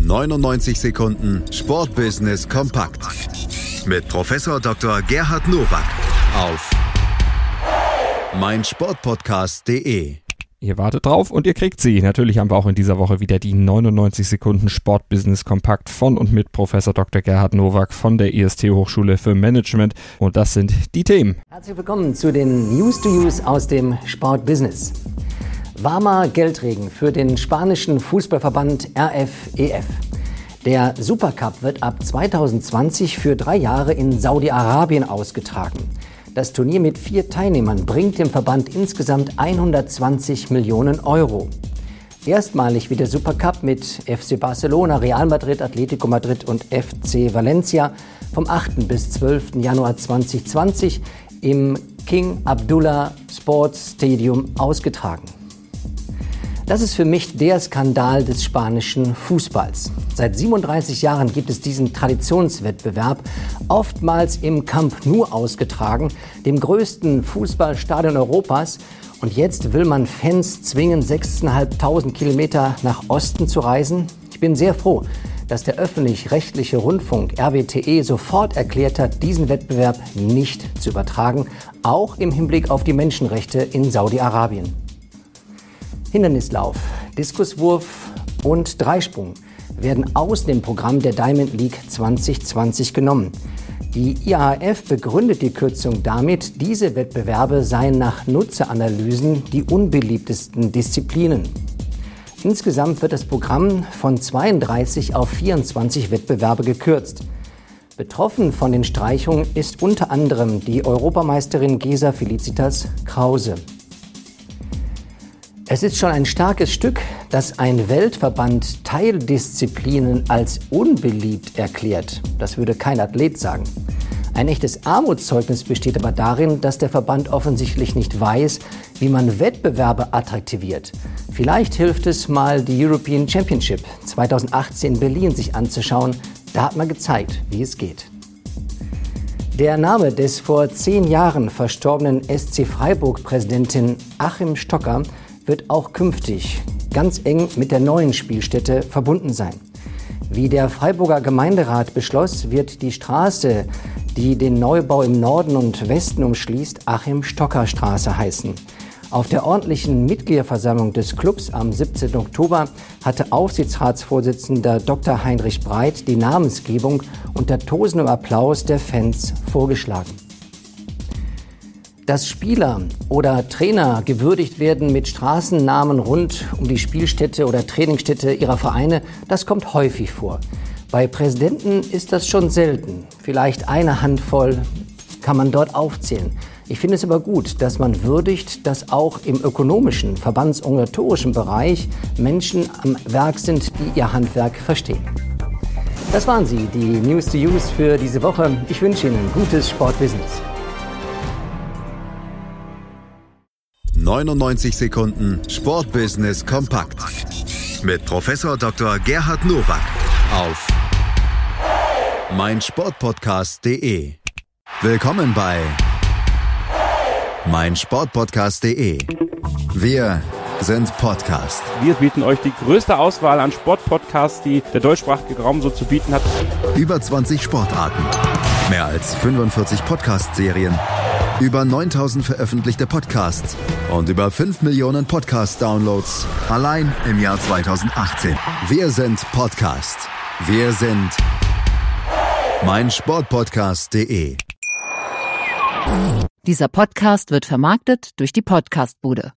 99 Sekunden Sportbusiness kompakt mit Professor Dr. Gerhard Nowak auf meinsportpodcast.de. Ihr wartet drauf und ihr kriegt sie. Natürlich haben wir auch in dieser Woche wieder die 99 Sekunden Sportbusiness kompakt von und mit Professor Dr. Gerhard Nowak von der IST Hochschule für Management. Und das sind die Themen. Herzlich willkommen zu den News to Use aus dem Sportbusiness. Warmer Geldregen für den spanischen Fußballverband RFEF. Der Supercup wird ab 2020 für 3 Jahre in Saudi-Arabien ausgetragen. Das Turnier mit 4 Teilnehmern bringt dem Verband insgesamt 120 Millionen Euro. Erstmalig wird der Supercup mit FC Barcelona, Real Madrid, Atletico Madrid und FC Valencia vom 8. bis 12. Januar 2020 im King Abdullah Sports Stadium ausgetragen. Das ist für mich der Skandal des spanischen Fußballs. Seit 37 Jahren gibt es diesen Traditionswettbewerb, oftmals im Camp Nou ausgetragen, dem größten Fußballstadion Europas. Und jetzt will man Fans zwingen, 6.500 Kilometer nach Osten zu reisen. Ich bin sehr froh, dass der öffentlich-rechtliche Rundfunk RWTE sofort erklärt hat, diesen Wettbewerb nicht zu übertragen, auch im Hinblick auf die Menschenrechte in Saudi-Arabien. Hindernislauf, Diskuswurf und Dreisprung werden aus dem Programm der Diamond League 2020 genommen. Die IAAF begründet die Kürzung damit, diese Wettbewerbe seien nach Nutzeranalysen die unbeliebtesten Disziplinen. Insgesamt wird das Programm von 32 auf 24 Wettbewerbe gekürzt. Betroffen von den Streichungen ist unter anderem die Europameisterin Gesa Felicitas Krause. Es ist schon ein starkes Stück, dass ein Weltverband Teildisziplinen als unbeliebt erklärt. Das würde kein Athlet sagen. Ein echtes Armutszeugnis besteht aber darin, dass der Verband offensichtlich nicht weiß, wie man Wettbewerbe attraktiviert. Vielleicht hilft es mal, die European Championship 2018 in Berlin sich anzuschauen. Da hat man gezeigt, wie es geht. Der Name des vor 10 Jahren verstorbenen SC Freiburg-Präsidentin Achim Stocker wird auch künftig ganz eng mit der neuen Spielstätte verbunden sein. Wie der Freiburger Gemeinderat beschloss, wird die Straße, die den Neubau im Norden und Westen umschließt, Achim-Stocker-Straße heißen. Auf der ordentlichen Mitgliederversammlung des Clubs am 17. Oktober hatte Aufsichtsratsvorsitzender Dr. Heinrich Breit die Namensgebung unter tosendem Applaus der Fans vorgeschlagen. Dass Spieler oder Trainer gewürdigt werden mit Straßennamen rund um die Spielstätte oder Trainingsstätte ihrer Vereine, das kommt häufig vor. Bei Präsidenten ist das schon selten. Vielleicht eine Handvoll kann man dort aufzählen. Ich finde es aber gut, dass man würdigt, dass auch im ökonomischen, verbandsorganisatorischen Bereich Menschen am Werk sind, die ihr Handwerk verstehen. Das waren sie, die News to Use für diese Woche. Ich wünsche Ihnen gutes Sportbusiness. 99 Sekunden Sportbusiness kompakt mit Professor Dr. Gerhard Nowak auf meinsportpodcast.de. Willkommen bei meinsportpodcast.de. Wir sind Podcast. Wir bieten euch die größte Auswahl an Sportpodcasts, die der deutschsprachige Raum so zu bieten hat. Über 20 Sportarten, mehr als 45 Podcast-Serien, über 9000 veröffentlichte Podcasts und über 5 Millionen Podcast-Downloads allein im Jahr 2018. Wir sind Podcast. Wir sind meinsportpodcast.de. Dieser Podcast wird vermarktet durch die Podcastbude.